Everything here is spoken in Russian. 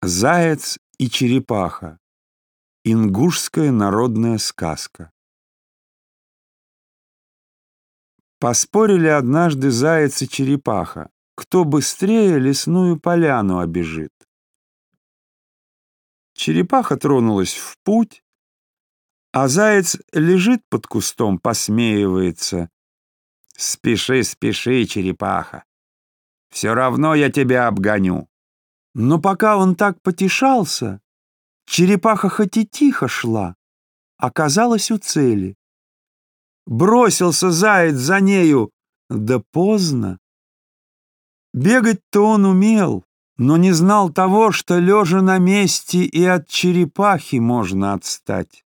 Заяц и черепаха. Ингушская народная сказка. Поспорили однажды заяц и черепаха, кто быстрее лесную поляну обежит. Черепаха тронулась в путь, а заяц лежит под кустом, посмеивается. «Спеши, спеши, черепаха, все равно я тебя обгоню». Но пока он так потешался, черепаха хоть и тихо шла, оказалась у цели. Бросился заяц за нею, да поздно. Бегать-то он умел, но не знал того, что, лежа на месте, и от черепахи можно отстать.